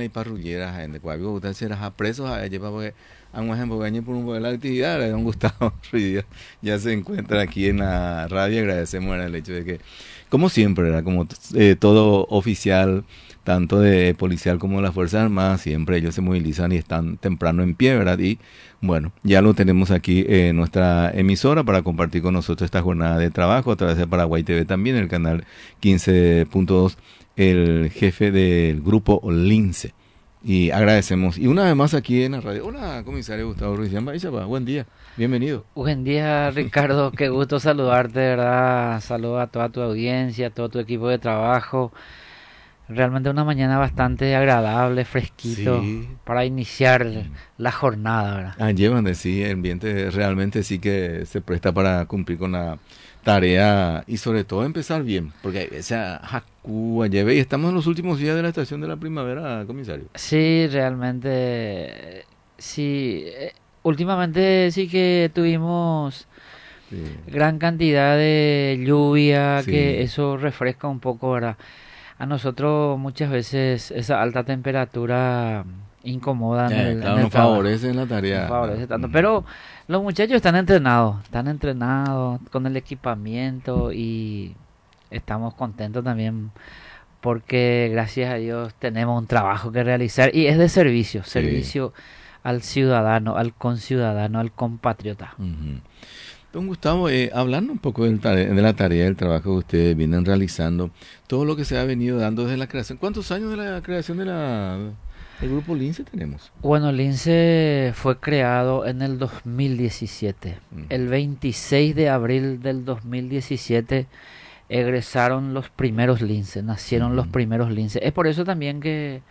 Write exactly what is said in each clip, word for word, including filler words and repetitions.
la parrullera, gente, cuando usted se las presos a ella, porque a un ejemplo, por un poco de la actividad, de don Gustavo Ruiz ya se encuentra aquí en la radio. Agradecemos el hecho de que, como siempre, ¿verdad? Como eh, todo oficial, tanto de policial como de las Fuerzas Armadas, siempre ellos se movilizan y están temprano en pie, ¿verdad? Y bueno, ya lo tenemos aquí en nuestra emisora para compartir con nosotros esta jornada de trabajo a través de Paraguay T V también, el canal quince punto dos, el jefe del grupo Lince. Y agradecemos. Y una vez más aquí en la radio. Hola, comisario Gustavo Ruiz. Buen día, bienvenido. Buen día, Ricardo. Qué gusto saludarte, de verdad. Saludo a toda tu audiencia, a todo tu equipo de trabajo. Realmente una mañana bastante agradable, fresquito, sí, para iniciar la jornada, ¿verdad? Ah, llevan, sí, el ambiente realmente sí que se presta para cumplir con la tarea y sobre todo empezar bien, porque esa jacúa lleve y estamos en los últimos días de la estación de la primavera, comisario. Sí, realmente, sí, últimamente sí que tuvimos sí. gran cantidad de lluvia, sí. que eso refresca un poco, ¿verdad? A nosotros muchas veces esa alta temperatura incomoda en eh, el, claro, en el nos favorece en la tarea. Nos favorece tanto, Mm. pero los muchachos están entrenados, están entrenados con el equipamiento y estamos contentos también porque gracias a Dios tenemos un trabajo que realizar y es de servicio, Sí. servicio al ciudadano, al conciudadano, al compatriota. Uh-huh. Don Gustavo, eh, hablando un poco del tare- de la tarea, del trabajo que ustedes vienen realizando, todo lo que se ha venido dando desde la creación. ¿Cuántos años de la creación de la del grupo Lince tenemos? Bueno, Lince fue creado en el dos mil diecisiete. Uh-huh. El veintiséis de abril del dos mil diecisiete egresaron los primeros Lince, nacieron uh-huh. los primeros Lince. Es por eso también que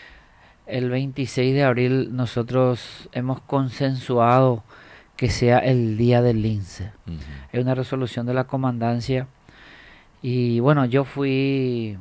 el veintiséis de abril nosotros hemos consensuado que sea el día del Lince. Uh-huh. Es una resolución de la comandancia y bueno, yo fui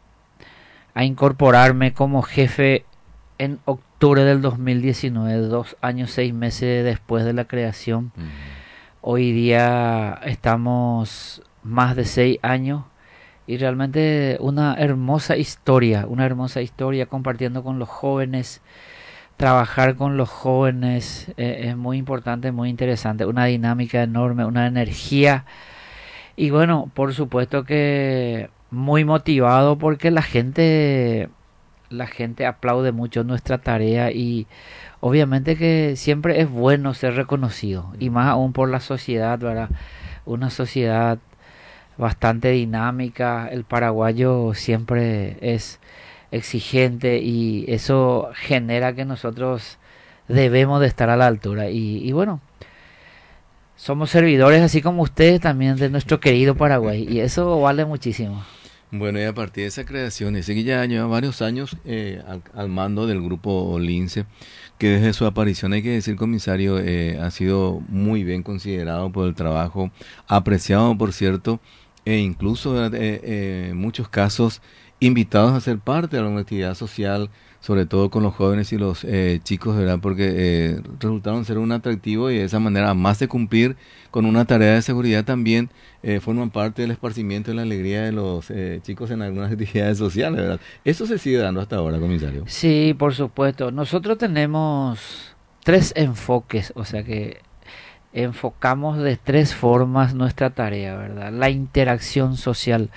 a incorporarme como jefe en octubre del dos mil diecinueve, dos años, seis meses después de la creación. Uh-huh. Hoy día estamos más de seis años y realmente una hermosa historia, una hermosa historia compartiendo con los jóvenes. Trabajar con los jóvenes eh, es muy importante, muy interesante, una dinámica enorme, una energía y bueno, por supuesto que muy motivado porque la gente, la gente aplaude mucho nuestra tarea y obviamente que siempre es bueno ser reconocido y más aún por la sociedad, ¿verdad? Una sociedad bastante dinámica, el paraguayo siempre es exigente y eso genera que nosotros debemos de estar a la altura y, y bueno, somos servidores así como ustedes también de nuestro querido Paraguay y eso vale muchísimo. Bueno, y a partir de esa creación, ese que ya lleva varios años eh, al, al mando del grupo Lince, que desde su aparición, hay que decir, comisario, eh, ha sido muy bien considerado por el trabajo, apreciado, por cierto, e incluso en eh, eh, muchos casos invitados a ser parte de una actividad social, sobre todo con los jóvenes y los eh, chicos, ¿verdad? Porque eh, resultaron ser un atractivo y de esa manera, más de cumplir con una tarea de seguridad, también eh, forman parte del esparcimiento y la alegría de los eh, chicos en algunas actividades sociales, ¿verdad? ¿Eso se sigue dando hasta ahora, comisario? Sí, por supuesto. Nosotros tenemos tres enfoques, o sea que enfocamos de tres formas nuestra tarea, ¿verdad? La interacción social.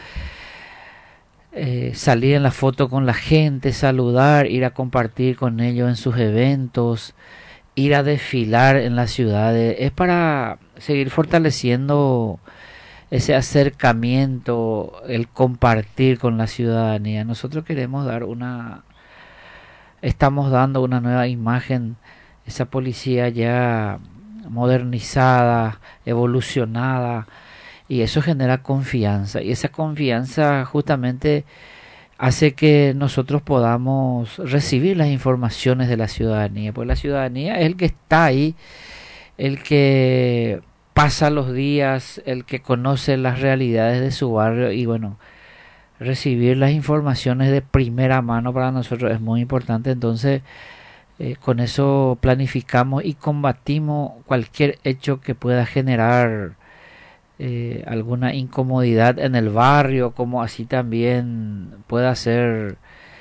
Eh, salir en la foto con la gente, saludar, ir a compartir con ellos en sus eventos, ir a desfilar en las ciudades, es para seguir fortaleciendo ese acercamiento, el compartir con la ciudadanía. Nosotros queremos dar una, estamos dando una nueva imagen, esa policía ya modernizada, evolucionada, y eso genera confianza y esa confianza justamente hace que nosotros podamos recibir las informaciones de la ciudadanía, porque la ciudadanía es el que está ahí, el que pasa los días, el que conoce las realidades de su barrio y bueno, recibir las informaciones de primera mano para nosotros es muy importante. Entonces eh, con eso planificamos y combatimos cualquier hecho que pueda generar Eh, alguna incomodidad en el barrio, como así también pueda ser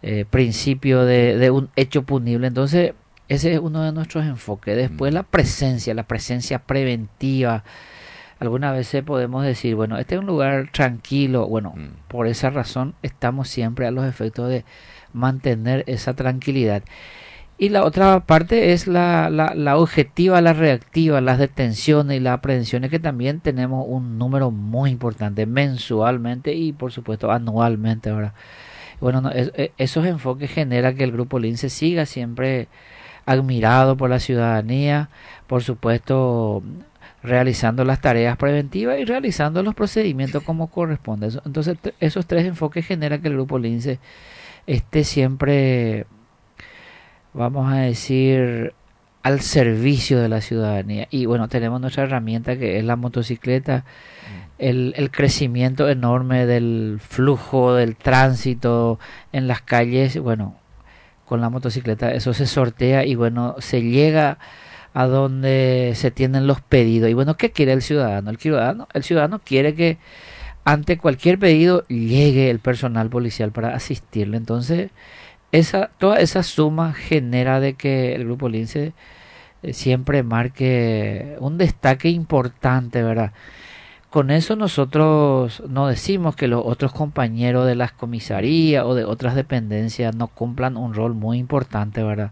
eh, principio de, de un hecho punible. Entonces, ese es uno de nuestros enfoques. Después Mm. la presencia, la presencia preventiva. Algunas veces podemos decir, bueno, este es un lugar tranquilo. Bueno, Mm. por esa razón estamos siempre a los efectos de mantener esa tranquilidad. Y la otra parte es la, la, la objetiva, la reactiva, las detenciones y las aprehensiones, que también tenemos un número muy importante mensualmente y por supuesto anualmente, ¿verdad? Bueno, no, es, es, esos enfoques generan que el Grupo Lince siga siempre admirado por la ciudadanía, por supuesto realizando las tareas preventivas y realizando los procedimientos como corresponde. Entonces esos tres enfoques generan que el Grupo Lince esté siempre, vamos a decir, al servicio de la ciudadanía. Y bueno, tenemos nuestra herramienta que es la motocicleta, el, el crecimiento enorme del flujo, del tránsito en las calles. Bueno, con la motocicleta eso se sortea y bueno, se llega a donde se tienen los pedidos. Y bueno, ¿qué quiere el ciudadano? El ciudadano, el ciudadano quiere que ante cualquier pedido llegue el personal policial para asistirle. Entonces, esa, toda esa suma genera de que el Grupo Lince eh, siempre marque un destaque importante, ¿verdad? Con eso nosotros no decimos que los otros compañeros de las comisarías o de otras dependencias no cumplan un rol muy importante, ¿verdad?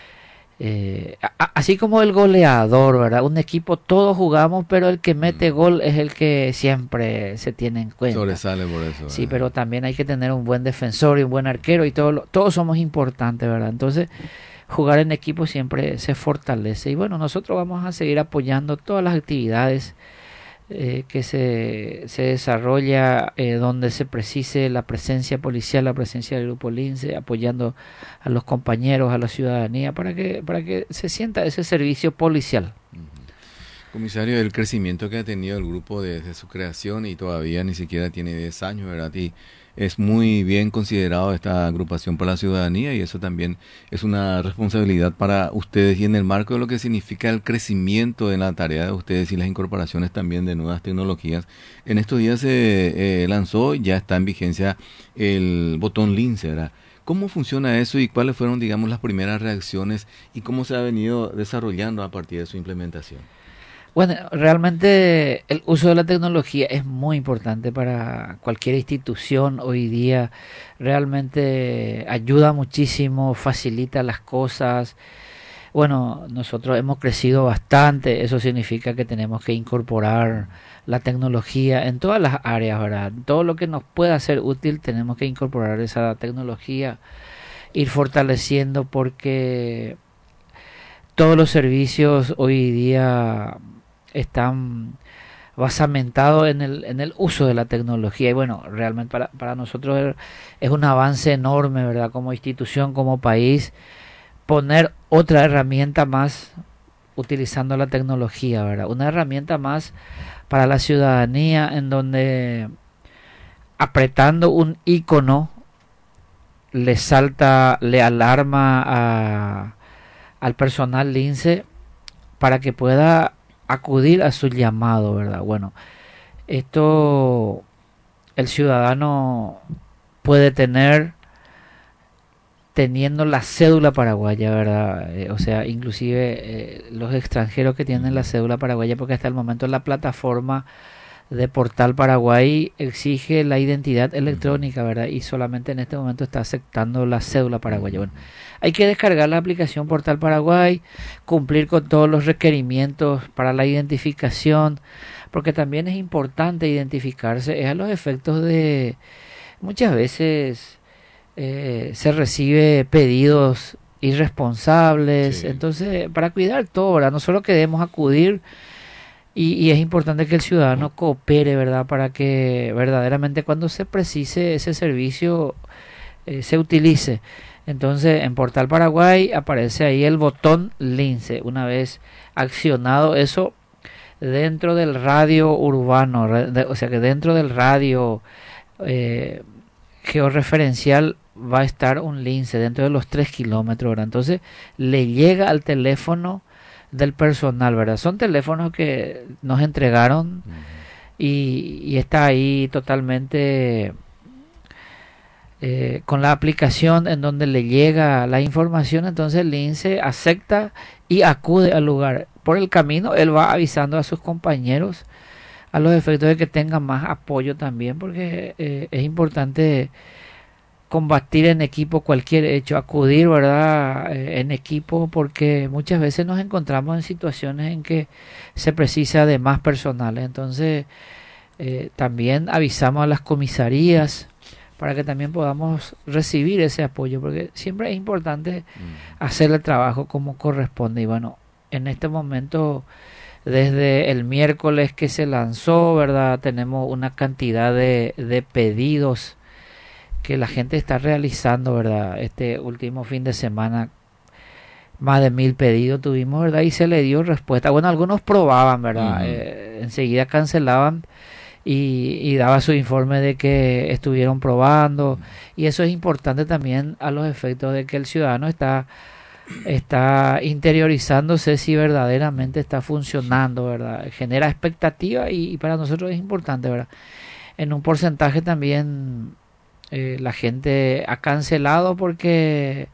Eh, a, así como el goleador, ¿verdad? Un equipo todos jugamos, pero el que mete Mm. gol es el que siempre se tiene en cuenta. Sobresale por eso. Sí, ¿verdad? pero también hay que tener un buen defensor y un buen arquero y todo lo, todos somos importantes, ¿verdad? Entonces, jugar en equipo siempre se fortalece. Y bueno, nosotros vamos a seguir apoyando todas las actividades eh, que se, se desarrolla eh, donde se precise la presencia policial, la presencia del Grupo Lince, apoyando a los compañeros, a la ciudadanía, para que, para que se sienta ese servicio policial. Ujú. Comisario, el crecimiento que ha tenido el grupo desde su creación y todavía ni siquiera tiene diez años, ¿verdad? Y es muy bien considerado esta agrupación para la ciudadanía y eso también es una responsabilidad para ustedes y en el marco de lo que significa el crecimiento de la tarea de ustedes y las incorporaciones también de nuevas tecnologías. En estos días se eh, lanzó, ya está en vigencia el botón Lince, ¿verdad? ¿Cómo funciona eso y cuáles fueron, digamos, las primeras reacciones y cómo se ha venido desarrollando a partir de su implementación? Bueno, realmente el uso de la tecnología es muy importante para cualquier institución hoy día. Realmente ayuda muchísimo, facilita las cosas. Bueno, nosotros hemos crecido bastante. Eso significa que tenemos que incorporar la tecnología en todas las áreas, ¿verdad? Todo lo que nos pueda ser útil tenemos que incorporar esa tecnología, ir fortaleciendo porque todos los servicios hoy día están basamentados en el, en el uso de la tecnología y bueno, realmente para, para nosotros es un avance enorme, ¿verdad? Como institución, como país, poner otra herramienta más utilizando la tecnología, ¿verdad? Una herramienta más para la ciudadanía en donde apretando un icono le salta, le alarma a, al personal Lince para que pueda acudir a su llamado, ¿verdad? Bueno, esto el ciudadano puede tener teniendo la cédula paraguaya, ¿verdad? Eh, o sea, inclusive eh, los extranjeros que tienen la cédula paraguaya, porque hasta el momento la plataforma de Portal Paraguay exige la identidad electrónica, ¿verdad? Y solamente en este momento está aceptando la cédula paraguaya. Bueno, hay que descargar la aplicación Portal Paraguay, cumplir con todos los requerimientos para la identificación, porque también es importante identificarse, es a los efectos de muchas veces eh, se recibe pedidos irresponsables, sí. Entonces para cuidar todo, ¿verdad? No solo que debemos acudir y, y es importante que el ciudadano coopere, ¿verdad? Para que verdaderamente cuando se precise ese servicio eh, se utilice. Entonces en Portal Paraguay aparece ahí el botón Lince. Una vez accionado eso dentro del radio urbano, de, o sea que dentro del radio eh, georreferencial va a estar un Lince dentro de los tres kilómetros, ¿verdad? Entonces le llega al teléfono del personal, ¿verdad? Son teléfonos que nos entregaron uh-huh. y, y está ahí totalmente eh, con la aplicación en donde le llega la información, entonces el lince acepta y acude al lugar. Por el camino él va avisando a sus compañeros a los efectos de que tengan más apoyo también, porque eh, es importante combatir en equipo cualquier hecho, acudir, ¿verdad?, eh, en equipo, porque muchas veces nos encontramos en situaciones en que se precisa de más personal. Entonces eh, también avisamos a las comisarías para que también podamos recibir ese apoyo, porque siempre es importante mm. hacer el trabajo como corresponde. Y bueno, en este momento, desde el miércoles que se lanzó, ¿verdad?, tenemos una cantidad de, de pedidos que la gente está realizando, ¿verdad? Este último fin de semana más de mil pedidos tuvimos, ¿verdad? Y se le dio respuesta. Bueno, algunos probaban, ¿verdad? Uh-huh. Eh, enseguida cancelaban y, y daba su informe de que estuvieron probando. Uh-huh. Y eso es importante también a los efectos de que el ciudadano está, está interiorizando,se si verdaderamente está funcionando, ¿verdad? Genera expectativa y, y para nosotros es importante, ¿verdad? En un porcentaje también Eh, la gente ha cancelado porque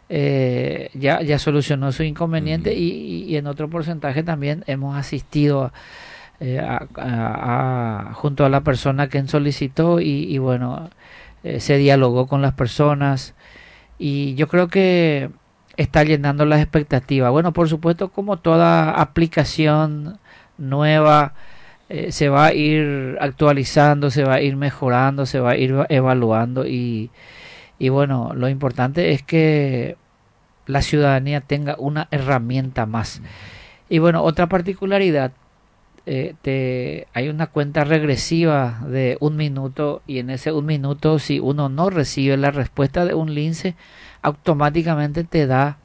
eh, ya, ya solucionó su inconveniente. Uh-huh. y, y en otro porcentaje también hemos asistido eh, a, a, a, junto a la persona que solicitó y, y bueno, eh, se dialogó con las personas y yo creo que está llenando las expectativas. Bueno, por supuesto, como toda aplicación nueva, Eh, se va a ir actualizando, se va a ir mejorando, se va a ir evaluando y, y bueno, lo importante es que la ciudadanía tenga una herramienta más. Y bueno, otra particularidad, eh, te, hay una cuenta regresiva de un minuto y en ese un minuto, si uno no recibe la respuesta de un lince, automáticamente te da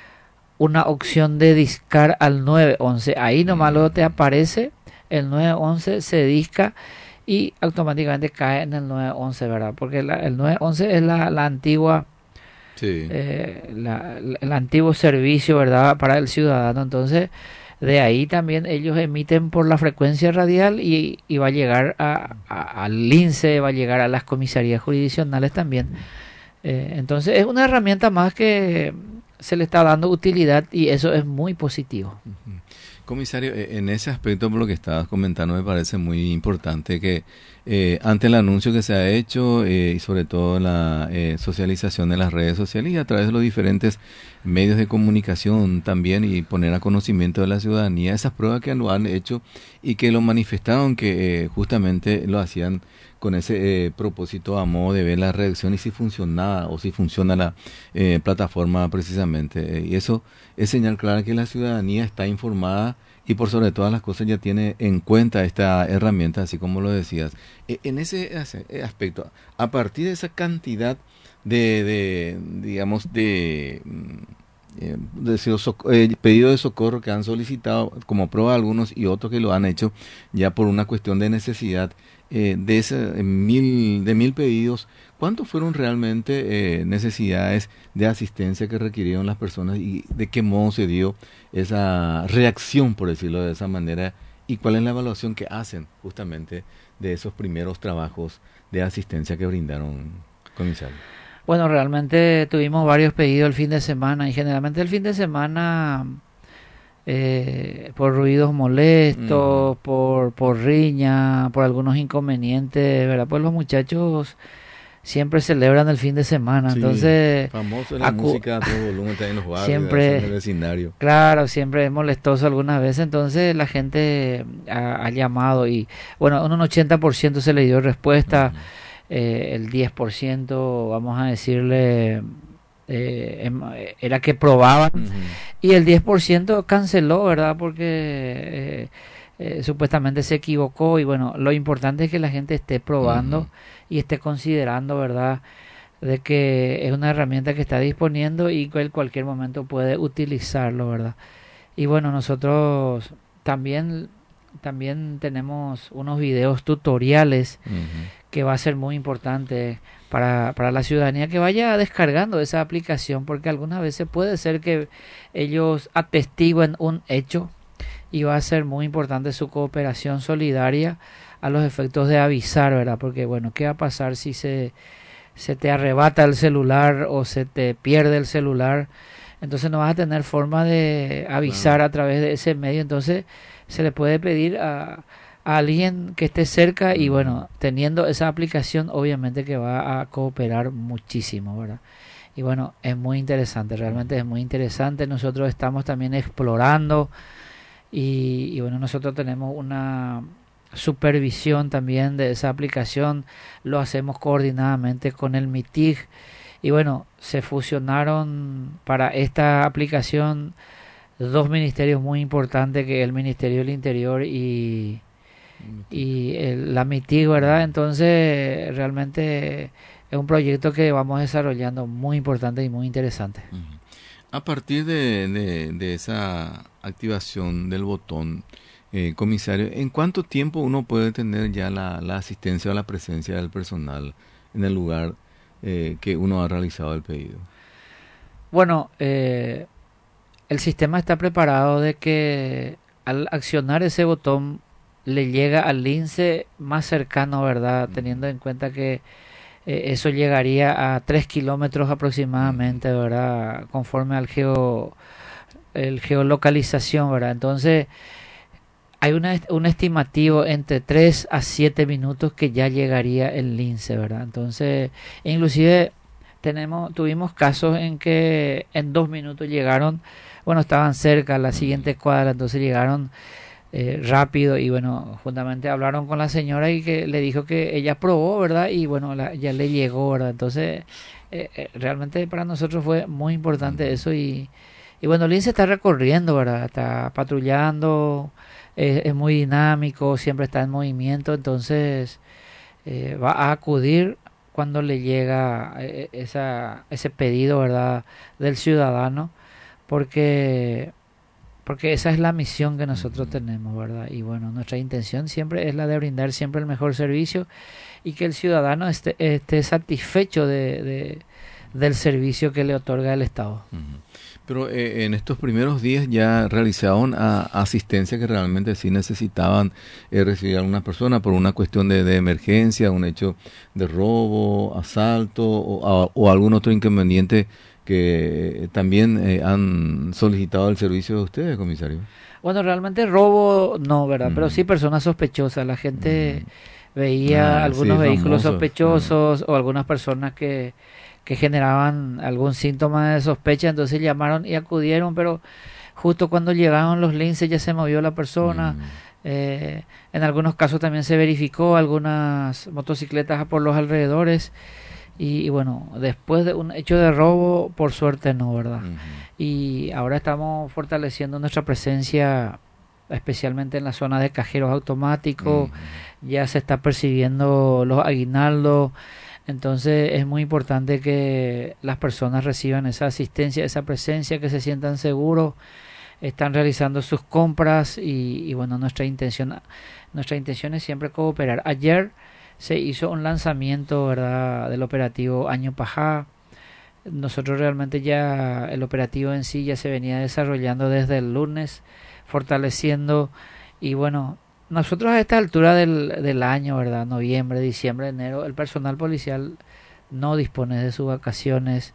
una opción de discar al nueve once. Ahí nomás luego te aparece el nueve once, se disca y automáticamente cae en el nueve once, ¿verdad? Porque la, el nueve once es la, la antigua, sí. eh, la, la, el antiguo servicio, ¿verdad?, para el ciudadano. Entonces, de ahí también ellos emiten por la frecuencia radial y, y va a llegar a, a, al lince, va a llegar a las comisarías jurisdiccionales también. Eh, entonces, es una herramienta más que se le está dando utilidad y eso es muy positivo. Uh-huh. Comisario, en ese aspecto, por lo que estabas comentando, me parece muy importante que eh, ante el anuncio que se ha hecho eh, y sobre todo la eh, socialización de las redes sociales y a través de los diferentes medios de comunicación también y poner a conocimiento de la ciudadanía esas pruebas que lo han hecho y que lo manifestaron, que eh, justamente lo hacían con ese eh, propósito a modo de ver la reacción y si funcionaba o si funciona la eh, plataforma precisamente. Eh, y eso es señal clara que la ciudadanía está informada y por sobre todas las cosas ya tiene en cuenta esta herramienta, así como lo decías. Eh, en ese aspecto, a partir de esa cantidad de, de digamos, de... Eh, de soc- eh, pedido de socorro que han solicitado como prueba algunos y otros que lo han hecho ya por una cuestión de necesidad, eh, de ese eh, mil de mil pedidos, ¿cuántos fueron realmente eh, necesidades de asistencia que requirieron las personas y de qué modo se dio esa reacción, por decirlo de esa manera, y cuál es la evaluación que hacen justamente de esos primeros trabajos de asistencia que brindaron, comisario? Bueno, realmente tuvimos varios pedidos el fin de semana y generalmente el fin de semana eh, por ruidos molestos, mm. por, por riña, por algunos inconvenientes, ¿verdad? Pues los muchachos siempre celebran el fin de semana, sí, entonces... famoso la acu- música a todo volumen en los barrios, siempre, en el vecindario. Claro, siempre es molestoso algunas veces, entonces la gente ha, ha llamado y, bueno, un ochenta por ciento se le dio respuesta. Uh-huh. Eh, el diez por ciento, vamos a decirle, eh, era que probaban, uh-huh. y el diez por ciento canceló, ¿verdad? Porque eh, eh, supuestamente se equivocó y bueno, lo importante es que la gente esté probando uh-huh. y esté considerando, ¿verdad?, de que es una herramienta que está disponiendo y que en cualquier momento puede utilizarlo, ¿verdad? Y bueno, nosotros también... También tenemos unos videos tutoriales uh-huh. que va a ser muy importante para, para la ciudadanía que vaya descargando esa aplicación, porque algunas veces puede ser que ellos atestiguen un hecho y va a ser muy importante su cooperación solidaria a los efectos de avisar, ¿verdad? Porque bueno, ¿qué va a pasar si se se te arrebata el celular o se te pierde el celular, entonces no vas a tener forma de avisar claro. a través de ese medio, entonces se le puede pedir a, a alguien que esté cerca y bueno, teniendo esa aplicación obviamente que va a cooperar muchísimo, ¿verdad? Y bueno, es muy interesante, realmente es muy interesante. Nosotros estamos también explorando y, y bueno, nosotros tenemos una supervisión también de esa aplicación, lo hacemos coordinadamente con el MITIG y bueno, se fusionaron para esta aplicación dos ministerios muy importantes, que es el Ministerio del Interior y, y el, la MITIG, ¿verdad? Entonces realmente es un proyecto que vamos desarrollando muy importante y muy interesante. A partir de, de, de esa activación del botón, eh, comisario, ¿en cuánto tiempo uno puede tener ya la, la asistencia o la presencia del personal en el lugar eh, que uno ha realizado el pedido? Bueno, eh, el sistema está preparado de que al accionar ese botón le llega al lince más cercano, ¿verdad? Uh-huh. Teniendo en cuenta que eh, eso llegaría a tres kilómetros aproximadamente, ¿verdad? Conforme al geo, el geolocalización, ¿verdad? Entonces hay una, un estimativo entre tres a siete minutos que ya llegaría el lince, ¿verdad? Entonces, inclusive tenemos, tuvimos casos en que en dos minutos llegaron, bueno, estaban cerca, la siguiente cuadra, entonces llegaron eh, rápido y bueno, juntamente hablaron con la señora y que le dijo que ella probó, ¿verdad? Y bueno, la, ya le llegó, ¿verdad? Entonces, eh, eh, realmente para nosotros fue muy importante eso y, y bueno, el lince está recorriendo, ¿verdad? Está patrullando, eh, es muy dinámico, siempre está en movimiento, entonces eh, va a acudir cuando le llega eh, esa, ese pedido, ¿verdad? Del ciudadano, porque porque esa es la misión que nosotros tenemos, ¿verdad? Y bueno, nuestra intención siempre es la de brindar siempre el mejor servicio y que el ciudadano esté, esté satisfecho de, de, del servicio que le otorga el Estado. Uh-huh. Pero eh, en estos primeros días ya realizaron a, asistencia que realmente sí necesitaban eh, recibir a una persona por una cuestión de, de emergencia, un hecho de robo, asalto o, a, o algún otro inconveniente que también eh, han solicitado el servicio de ustedes, comisario. Bueno, realmente robo no, ¿verdad? Mm. Pero sí personas sospechosas. La gente mm. veía ah, algunos sí, vehículos famoso. sospechosos mm. o algunas personas que, que generaban algún síntoma de sospecha, entonces llamaron y acudieron, pero justo cuando llegaron los linces ya se movió la persona. Mm. Eh, en algunos casos también se verificó algunas motocicletas por los alrededores. Y, y bueno, después de un hecho de robo, por suerte no, ¿verdad? Uh-huh. Y ahora estamos fortaleciendo nuestra presencia, especialmente en la zona de cajeros automáticos. Uh-huh. Ya se está percibiendo los aguinaldos. Entonces es muy importante que las personas reciban esa asistencia, esa presencia, que se sientan seguros. Están realizando sus compras y, y bueno, nuestra intención, nuestra intención es siempre cooperar. Ayer se hizo un lanzamiento, ¿verdad?, del operativo Año Pajá. Nosotros realmente ya, el operativo en sí ya se venía desarrollando desde el lunes, fortaleciendo, y bueno, nosotros a esta altura del, del año, ¿verdad?, noviembre, diciembre, enero, el personal policial no dispone de sus vacaciones.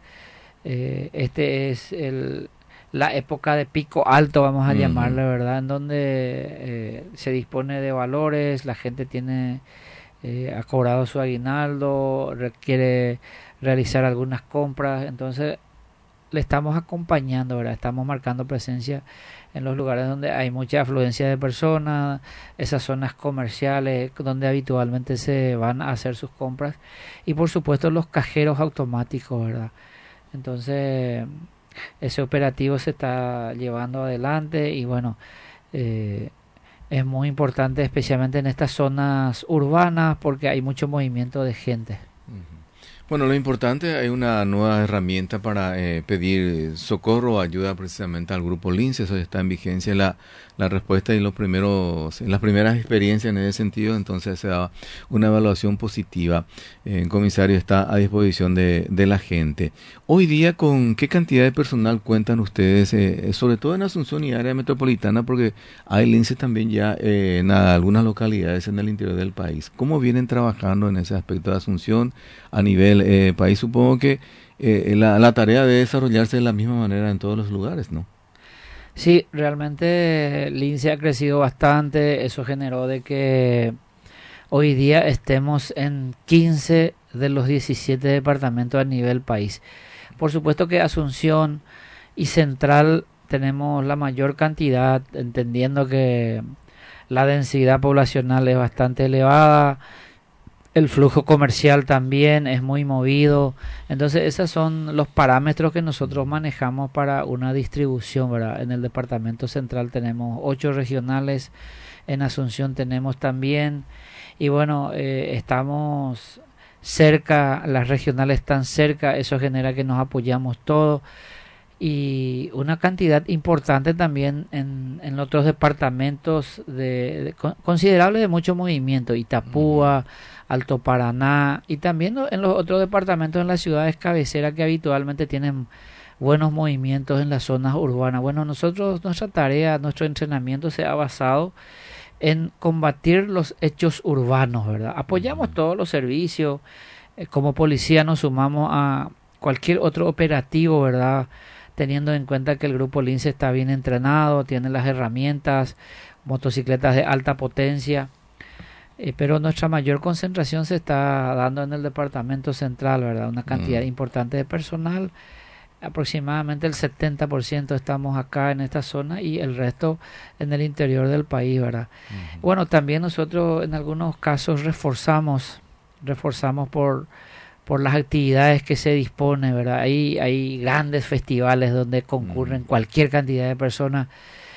Eh, este es el, la época de pico alto, vamos a uh-huh. llamarle, ¿verdad?, en donde eh, se dispone de valores, la gente tiene... Eh, ha cobrado su aguinaldo, requiere realizar algunas compras, entonces le estamos acompañando, ¿verdad? Estamos marcando presencia en los lugares donde hay mucha afluencia de personas, esas zonas comerciales donde habitualmente se van a hacer sus compras y por supuesto los cajeros automáticos, ¿verdad? Entonces ese operativo se está llevando adelante y bueno, eh, es muy importante, especialmente en estas zonas urbanas, porque hay mucho movimiento de gente. Bueno, lo importante, hay una nueva herramienta para eh, pedir socorro o ayuda precisamente al grupo Lince. Eso está en vigencia la, la respuesta y los primeros, en las primeras experiencias en ese sentido, entonces se da una evaluación positiva. El eh, comisario está a disposición de, de la gente. Hoy día, ¿con qué cantidad de personal cuentan ustedes, eh, sobre todo en Asunción y área metropolitana, porque hay Lince también ya eh, en algunas localidades en el interior del país? ¿Cómo vienen trabajando en ese aspecto de Asunción a nivel el eh, país, supongo que eh, la, la tarea debe desarrollarse de la misma manera en todos los lugares, ¿no? Sí, realmente Lince ha crecido bastante, eso generó de que hoy día estemos en quince de los diecisiete departamentos a nivel país. Por supuesto que Asunción y Central tenemos la mayor cantidad, entendiendo que la densidad poblacional es bastante elevada, el flujo comercial también es muy movido, entonces esos son los parámetros que nosotros manejamos para una distribución, ¿verdad? En el departamento central tenemos ocho regionales, en Asunción tenemos también, y bueno, eh, estamos cerca, las regionales están cerca, eso genera que nos apoyamos todos, y una cantidad importante también en, en otros departamentos de, de considerable de mucho movimiento, Itapúa, Alto Paraná, y también en los otros departamentos en las ciudades cabeceras que habitualmente tienen buenos movimientos en las zonas urbanas. Bueno, nosotros, nuestra tarea, nuestro entrenamiento se ha basado en combatir los hechos urbanos, ¿verdad? Apoyamos todos los servicios, eh, como policía nos sumamos a cualquier otro operativo, ¿verdad? Teniendo en cuenta que el grupo Lince está bien entrenado, tiene las herramientas, motocicletas de alta potencia, eh, pero nuestra mayor concentración se está dando en el departamento central, ¿verdad? Una cantidad mm. importante de personal, aproximadamente el setenta por ciento estamos acá en esta zona y el resto en el interior del país, ¿verdad? Mm. Bueno, también nosotros en algunos casos reforzamos, reforzamos por por las actividades que se dispone, ¿verdad? Hay, hay grandes festivales donde concurren cualquier cantidad de personas.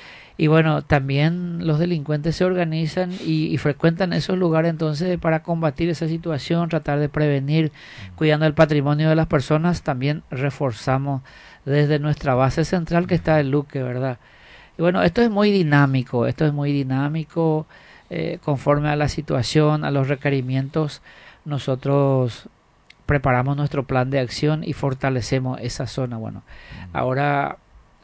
Y bueno, también los delincuentes se organizan y, y frecuentan esos lugares entonces para combatir esa situación, tratar de prevenir, cuidando el patrimonio de las personas. También reforzamos desde nuestra base central que está en Luque, ¿verdad? Y bueno, esto es muy dinámico, esto es muy dinámico, eh, conforme a la situación, a los requerimientos, nosotros preparamos nuestro plan de acción y fortalecemos esa zona. Bueno, ahora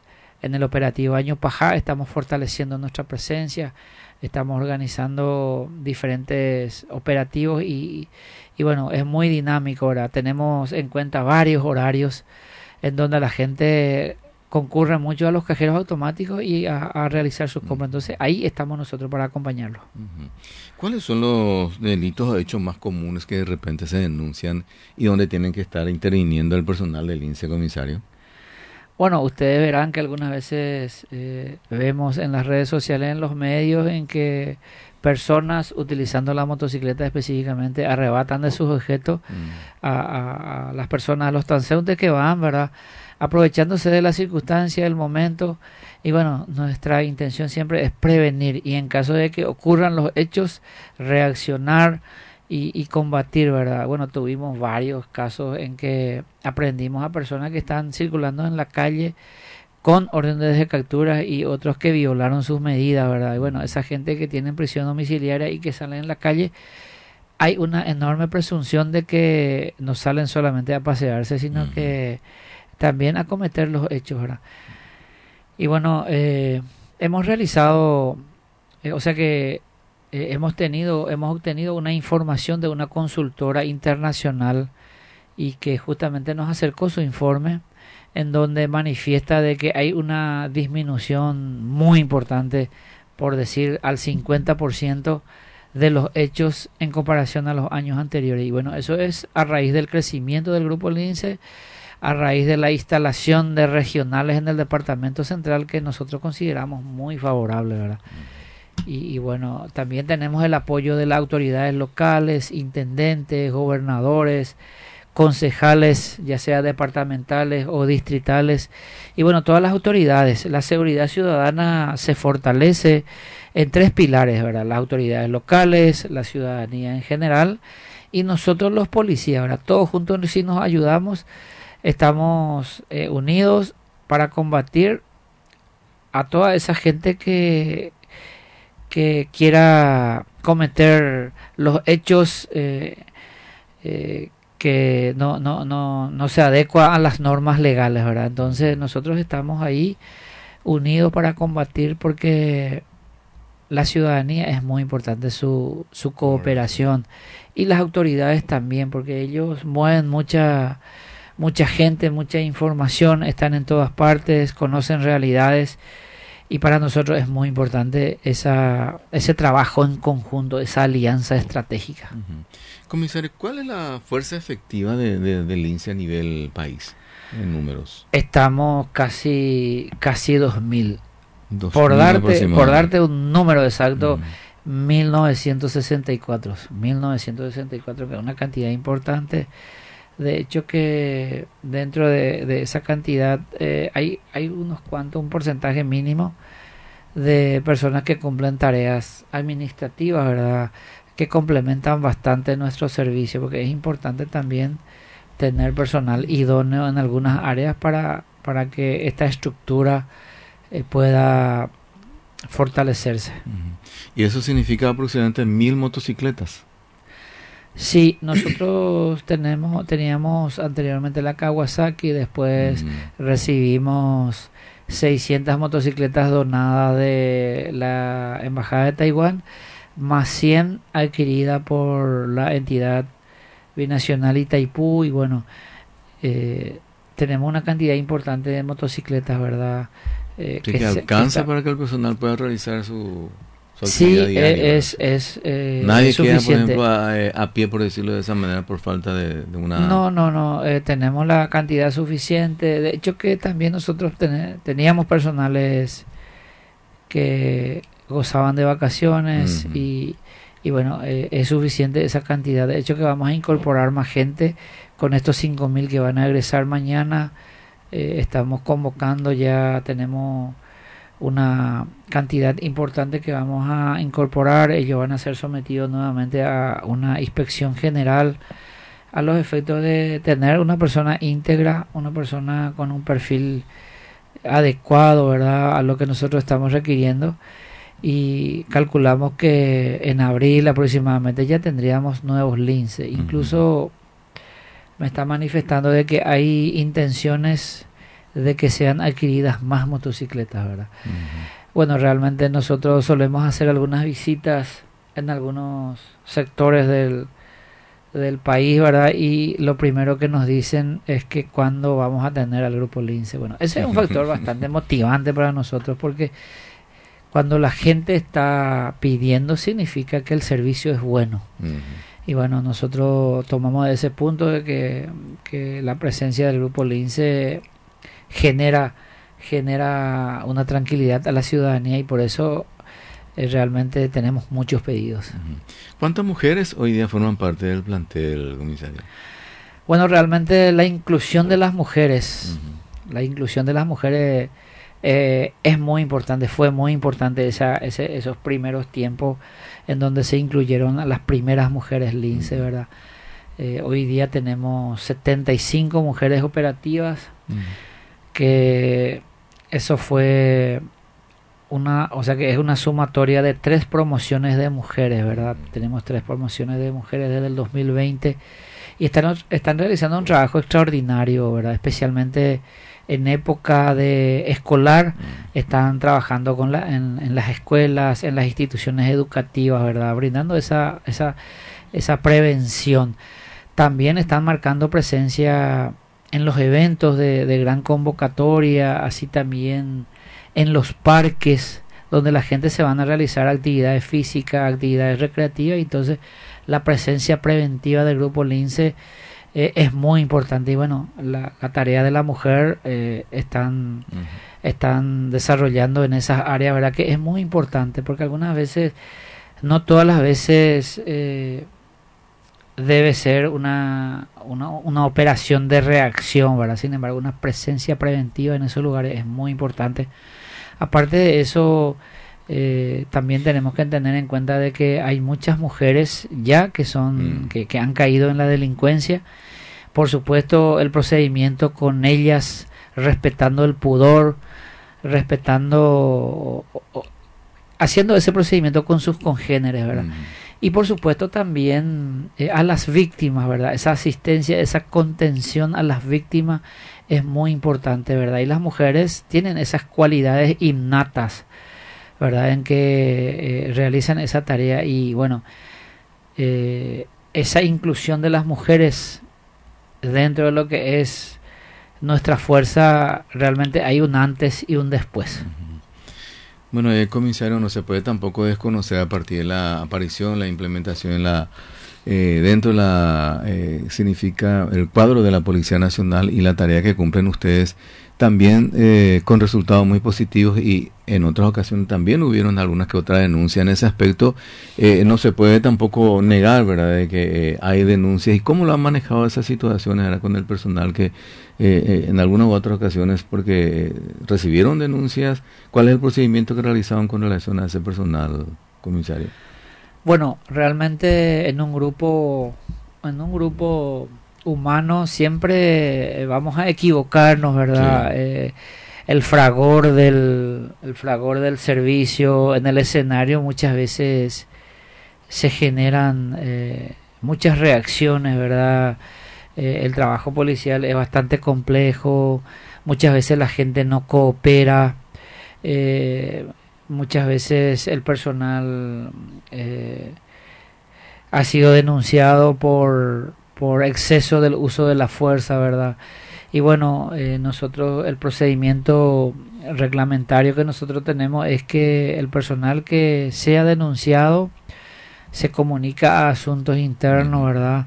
en el operativo Año Pajá estamos fortaleciendo nuestra presencia, estamos organizando diferentes operativos y, y bueno, es muy dinámico ahora. Tenemos en cuenta varios horarios en donde la gente concurre mucho a los cajeros automáticos y a, a realizar sus compras. Entonces ahí estamos nosotros para acompañarlos. Uh-huh. ¿Cuáles son los delitos o hechos más comunes que de repente se denuncian y donde tienen que estar interviniendo el personal del Lince, comisario? Bueno, ustedes verán que algunas veces eh, vemos en las redes sociales, en los medios, en que personas utilizando la motocicleta específicamente arrebatan de sus objetos uh-huh. a, a, a las personas, a los transeúntes que van, ¿verdad?, aprovechándose de la circunstancia, del momento. Y bueno, nuestra intención siempre es prevenir y en caso de que ocurran los hechos, reaccionar y, y combatir, ¿verdad? Bueno, tuvimos varios casos en que aprendimos a personas que están circulando en la calle con órdenes de captura y otros que violaron sus medidas, ¿verdad? Y bueno, esa gente que tiene prisión domiciliaria y que salen en la calle, hay una enorme presunción de que no salen solamente a pasearse, sino uh-huh. que también a cometer los hechos, ¿verdad? Y bueno, eh, hemos realizado, eh, o sea que eh, hemos tenido, hemos obtenido una información de una consultora internacional y que justamente nos acercó su informe en donde manifiesta de que hay una disminución muy importante, por decir al cincuenta por ciento de los hechos en comparación a los años anteriores. Y bueno, eso es a raíz del crecimiento del grupo Lince, a raíz de la instalación de regionales en el departamento central que nosotros consideramos muy favorable, ¿verdad? Y, y bueno, también tenemos el apoyo de las autoridades locales, intendentes, gobernadores, concejales, ya sea departamentales o distritales, y bueno, todas las autoridades. La seguridad ciudadana se fortalece en tres pilares, ¿verdad? Las autoridades locales, la ciudadanía en general y nosotros los policías, ¿verdad? Todos juntos, si nos ayudamos, estamos eh, unidos para combatir a toda esa gente que que quiera cometer los hechos eh, eh, que no no no no se adecua a las normas legales, ¿verdad? Entonces nosotros estamos ahí unidos para combatir porque la ciudadanía es muy importante su, su cooperación y las autoridades también, porque ellos mueven mucha mucha gente, mucha información, están en todas partes, conocen realidades y para nosotros es muy importante esa ese trabajo en conjunto, esa alianza estratégica. Uh-huh. Comisario, ¿cuál es la fuerza efectiva de, de, del lince a nivel país en números? Estamos casi casi dos mil. dos Por mil darte por darte un número exacto, uh-huh. mil novecientos sesenta y cuatro, mil novecientos sesenta y cuatro, que es una cantidad importante. De hecho que dentro de, de esa cantidad eh, hay hay unos cuantos, un porcentaje mínimo de personas que cumplen tareas administrativas, ¿verdad?, que complementan bastante nuestro servicio, porque es importante también tener personal idóneo en algunas áreas para, para que esta estructura eh, pueda fortalecerse. Uh-huh. ¿Y eso significa aproximadamente mil motocicletas? Sí, nosotros tenemos teníamos anteriormente la Kawasaki, después uh-huh. recibimos seiscientas motocicletas donadas de la Embajada de Taiwán, más cien adquirida por la entidad binacional Itaipú, y bueno, eh, tenemos una cantidad importante de motocicletas, ¿verdad? Eh, que, que alcanza que está, para que el personal pueda realizar su, su sí, actividad diaria. es, es, eh, Nadie es queda, por suficiente. ejemplo, a, a pie, por decirlo de esa manera, por falta de, de una... No, no, no, eh, tenemos la cantidad suficiente. De hecho que también nosotros ten, teníamos personales que gozaban de vacaciones uh-huh. y, y bueno, eh, es suficiente esa cantidad. De hecho que vamos a incorporar más gente con estos cinco mil que van a egresar mañana. Eh, estamos convocando, ya tenemos una cantidad importante que vamos a incorporar. Ellos van a ser sometidos nuevamente a una inspección general a los efectos de tener una persona íntegra, una persona con un perfil adecuado, ¿verdad?, a lo que nosotros estamos requiriendo, y calculamos que en abril aproximadamente ya tendríamos nuevos lince. Incluso me está manifestando de que hay intenciones de que sean adquiridas más motocicletas, ¿verdad? Uh-huh. Bueno, realmente nosotros solemos hacer algunas visitas en algunos sectores del del país, ¿verdad? Y lo primero que nos dicen es que cuándo vamos a tener al grupo lince. Bueno, ese es un factor bastante motivante para nosotros, porque cuando la gente está pidiendo significa que el servicio es bueno. Uh-huh. Y bueno, nosotros tomamos ese punto de que, que la presencia del grupo lince genera genera una tranquilidad a la ciudadanía, y por eso eh, realmente tenemos muchos pedidos. Uh-huh. ¿Cuántas mujeres hoy día forman parte del plantel, comisario? Bueno, realmente la inclusión de las mujeres, uh-huh. la inclusión de las mujeres eh, es muy importante, fue muy importante esa, ese, esos primeros tiempos en donde se incluyeron a las primeras mujeres lince, uh-huh. ¿verdad? Eh, hoy día tenemos setenta y cinco mujeres operativas, uh-huh. que eso fue una, o sea que es una sumatoria de tres promociones de mujeres, ¿verdad? Tenemos tres promociones de mujeres desde el dos mil veinte y están, están realizando un trabajo extraordinario, ¿verdad? Especialmente en época de escolar, están trabajando con la, en, en las escuelas, en las instituciones educativas, ¿verdad?, brindando esa, esa, esa prevención. También están marcando presencia en los eventos de, de gran convocatoria, así también en los parques donde la gente se van a realizar actividades físicas, actividades recreativas, y entonces la presencia preventiva del grupo lince eh, es muy importante. Y bueno, la, la tarea de la mujer eh, están, uh-huh. están desarrollando en esas áreas, ¿verdad?, que es muy importante, porque algunas veces, no todas las veces eh, debe ser una, una, una operación de reacción, ¿verdad? Sin embargo, una presencia preventiva en esos lugares es muy importante. Aparte de eso, eh, también tenemos que tener en cuenta de que hay muchas mujeres ya que son mm. que, que han caído en la delincuencia. Por supuesto, el procedimiento con ellas, respetando el pudor, respetando, o, o, haciendo ese procedimiento con sus congéneres, ¿verdad? Mm. Y por supuesto también eh, a las víctimas, ¿verdad? Esa asistencia, esa contención a las víctimas es muy importante, ¿verdad? Y las mujeres tienen esas cualidades innatas, ¿verdad? En que eh, realizan esa tarea y bueno, eh, esa inclusión de las mujeres dentro de lo que es nuestra fuerza, realmente hay un antes y un después. Bueno, el comisario, no se puede tampoco desconocer a partir de la aparición, la implementación en la eh, dentro de la eh, significa el cuadro de la Policía Nacional y la tarea que cumplen ustedes también eh, con resultados muy positivos, y en otras ocasiones también hubieron algunas que otras denuncias en ese aspecto. Eh, no se puede tampoco negar, ¿verdad?, de que eh, hay denuncias. ¿Y cómo lo han manejado esas situaciones ahora con el personal que eh, eh, en algunas u otras ocasiones, porque recibieron denuncias? ¿Cuál es el procedimiento que realizaban con relación a ese personal, comisario? Bueno, realmente en un grupo, en un grupo humano siempre vamos a equivocarnos, ¿verdad? Sí. Eh, el fragor del, el fragor del servicio en el escenario muchas veces se generan eh, muchas reacciones, ¿verdad? Eh, el trabajo policial es bastante complejo, muchas veces la gente no coopera, eh, muchas veces el personal eh, ha sido denunciado por por exceso del uso de la fuerza, ¿verdad? Y bueno, eh, nosotros, el procedimiento reglamentario que nosotros tenemos es que el personal que sea denunciado se comunica a asuntos internos, ¿verdad?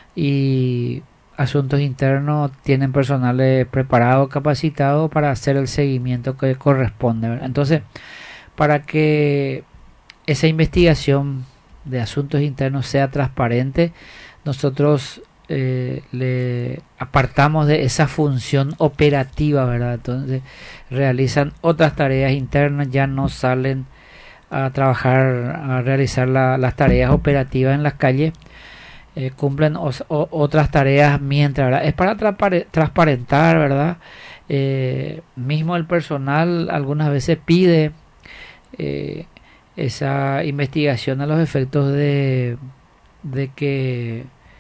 Y asuntos internos tienen personal preparado, capacitado para hacer el seguimiento que corresponde, ¿verdad? Entonces, para que esa investigación de asuntos internos sea transparente, nosotros eh, le apartamos de esa función operativa, ¿verdad? Entonces realizan otras tareas internas, ya no salen a trabajar, a realizar la, las tareas operativas en las calles, eh, cumplen os, o, otras tareas mientras, ¿verdad? Es para transpare, transparentar, ¿verdad? Eh, mismo el personal algunas veces pide eh, esa investigación a los efectos de, de que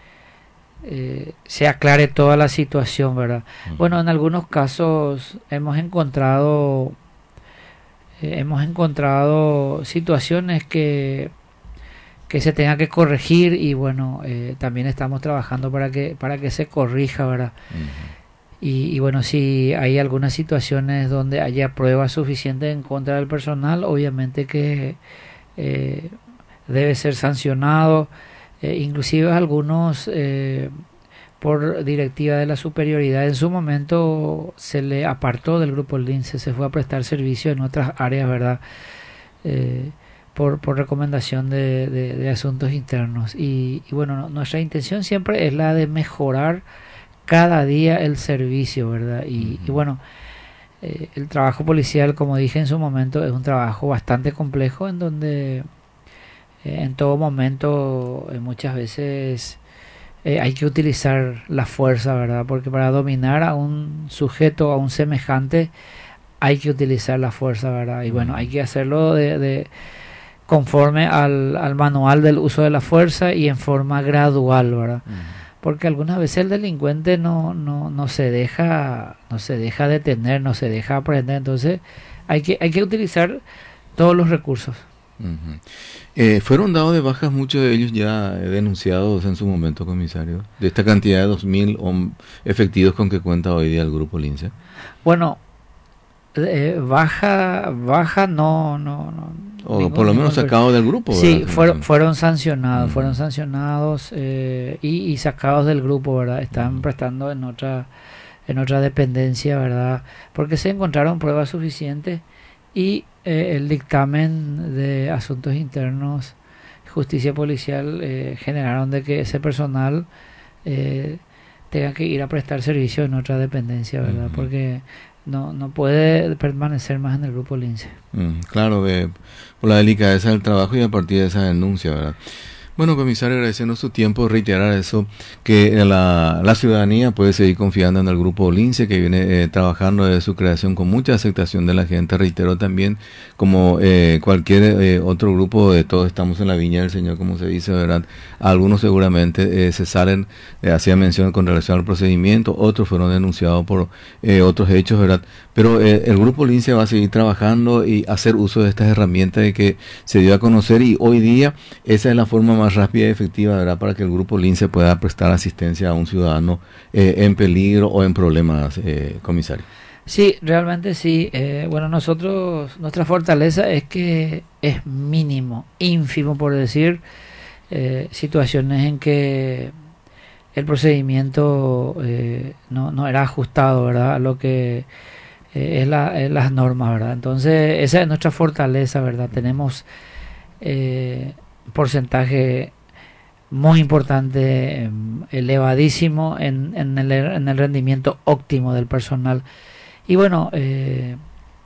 Eh, se aclare toda la situación, ¿verdad? Uh-huh. Bueno, en algunos casos hemos encontrado eh, hemos encontrado situaciones que que se tenga que corregir y bueno, eh, también estamos trabajando para que para que se corrija, ¿verdad? Uh-huh. y, y bueno, si hay algunas situaciones donde haya pruebas suficientes en contra del personal, obviamente que eh, debe ser sancionado. Eh, inclusive algunos eh, por directiva de la superioridad en su momento se le apartó del grupo Lince, se fue a prestar servicio en otras áreas, ¿verdad? Eh, por, por recomendación de, de, de asuntos internos y, y bueno, no, nuestra intención siempre es la de mejorar cada día el servicio, ¿verdad? Y, uh-huh. y bueno, eh, el trabajo policial, como dije en su momento, es un trabajo bastante complejo en donde en todo momento, eh, muchas veces eh, hay que utilizar la fuerza, ¿verdad? Porque para dominar a un sujeto, a un semejante, hay que utilizar la fuerza, ¿verdad? Y bueno, hay que hacerlo de, de conforme al, al manual del uso de la fuerza y en forma gradual, ¿verdad? Uh-huh. Porque algunas veces el delincuente no, no, no se deja, no se deja detener, no se deja aprender, entonces hay que, hay que utilizar todos los recursos. Uh-huh. Eh, ¿Fueron dados de bajas muchos de ellos ya denunciados en su momento, comisario? De esta cantidad de dos mil efectivos con que cuenta hoy día el grupo Lince. Bueno, eh, baja, baja no, no, no. O ningún, por lo menos sacados del grupo. Sí, fueron, fueron sancionados, uh-huh. fueron sancionados eh, y, y sacados del grupo, ¿verdad? Están uh-huh. prestando en otra, en otra dependencia, ¿verdad? Porque se encontraron pruebas suficientes y eh, el dictamen de asuntos internos, justicia policial, eh, generaron de que ese personal eh, tenga que ir a prestar servicio en otra dependencia, ¿verdad? Uh-huh. Porque no no puede permanecer más en el grupo Lince. Uh, claro, de, por la delicadeza del trabajo y a partir de esa denuncia, ¿verdad? Bueno, comisario, agradeciendo su tiempo, reiterar eso, que la, la ciudadanía puede seguir confiando en el grupo Lince, que viene eh, trabajando desde su creación con mucha aceptación de la gente. Reitero también, como eh, cualquier eh, otro grupo, de todos estamos en la viña del Señor, como se dice, ¿verdad? Algunos seguramente eh, se salen, eh, hacía mención con relación al procedimiento, otros fueron denunciados por eh, otros hechos, ¿verdad? Pero eh, el grupo Lince va a seguir trabajando y hacer uso de estas herramientas de que se dio a conocer, y hoy día esa es la forma más rápida y efectiva, ¿verdad?, para que el grupo Lince pueda prestar asistencia a un ciudadano eh, en peligro o en problemas, eh, comisario. Sí, realmente sí. Eh, bueno, nosotros, nuestra fortaleza es que es mínimo, ínfimo por decir, eh, situaciones en que el procedimiento eh, no, no era ajustado, ¿verdad?, a lo que eh, es, la, es las normas, ¿verdad? Entonces, esa es nuestra fortaleza, ¿verdad? Tenemos eh, porcentaje muy importante, elevadísimo en, en, el, en el rendimiento óptimo del personal. Y bueno, eh,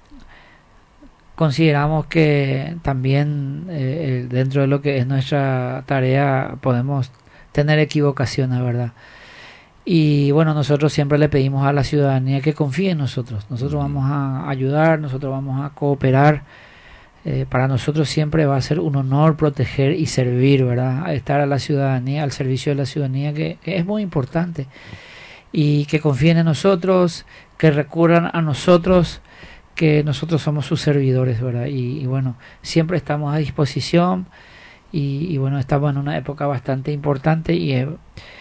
consideramos que también eh, dentro de lo que es nuestra tarea podemos tener equivocaciones, ¿verdad? Y bueno, nosotros siempre le pedimos a la ciudadanía que confíe en nosotros. Nosotros vamos a ayudar, nosotros vamos a cooperar. Eh, para nosotros siempre va a ser un honor proteger y servir, ¿verdad? Estar a la ciudadanía, al servicio de la ciudadanía, que, que es muy importante. Y que confíen en nosotros, que recurran a nosotros, que nosotros somos sus servidores, ¿verdad? Y, y bueno, siempre estamos a disposición y, y bueno, estamos en una época bastante importante y eh,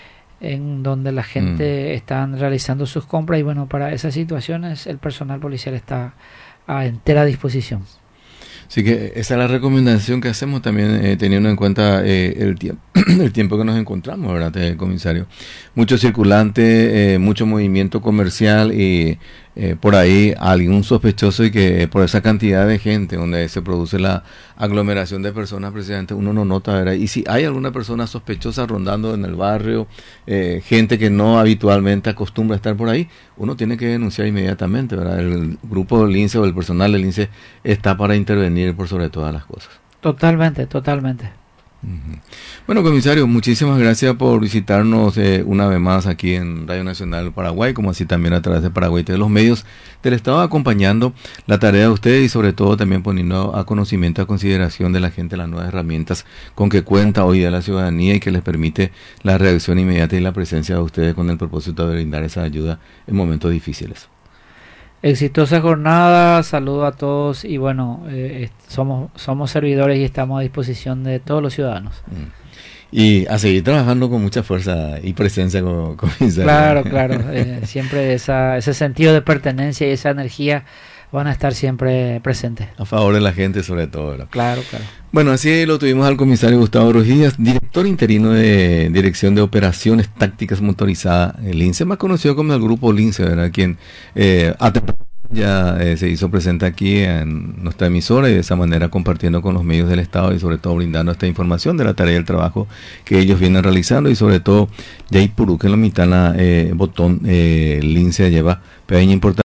en donde la gente mm. está realizando sus compras, y bueno, para esas situaciones el personal policial está a entera disposición. Así que esa es la recomendación que hacemos también, eh, teniendo en cuenta eh, el tiempo el tiempo que nos encontramos, ¿verdad, eh, comisario? Mucho circulante, eh, mucho movimiento comercial y eh, por ahí algún sospechoso, y que por esa cantidad de gente donde se produce la aglomeración de personas, precisamente uno no nota, ¿verdad? Y si hay alguna persona sospechosa rondando en el barrio, eh, gente que no habitualmente acostumbra a estar por ahí, uno tiene que denunciar inmediatamente, ¿verdad? El grupo del Lince o el personal del Lince está para intervenir por sobre todas las cosas. Totalmente, totalmente. Uh-huh. Bueno, comisario, muchísimas gracias por visitarnos eh, una vez más aquí en Radio Nacional Paraguay, como así también a través de Paraguay de los medios del Estado, acompañando la tarea de ustedes y sobre todo también poniendo a conocimiento, a consideración de la gente las nuevas herramientas con que cuenta hoy día la ciudadanía y que les permite la reacción inmediata y la presencia de ustedes con el propósito de brindar esa ayuda en momentos difíciles. Exitosa jornada, saludo a todos y bueno, eh, somos somos servidores y estamos a disposición de todos los ciudadanos. Y a seguir trabajando con mucha fuerza y presencia con, con Claro, claro, eh, siempre esa, ese sentido de pertenencia y esa energía van a estar siempre presentes. A favor de la gente sobre todo, ¿verdad? Claro, claro. Bueno, así lo tuvimos al comisario Gustavo Rojillas, director interino de Dirección de Operaciones Tácticas Motorizadas, el Lince, más conocido como el Grupo Lince, ¿verdad? Quien eh, a ya eh, se hizo presente aquí en nuestra emisora y de esa manera compartiendo con los medios del Estado y sobre todo brindando esta información de la tarea y el trabajo que ellos vienen realizando, y sobre todo ya hay puru que en la mitad eh, botón eh, Lince lleva pequeña importancia.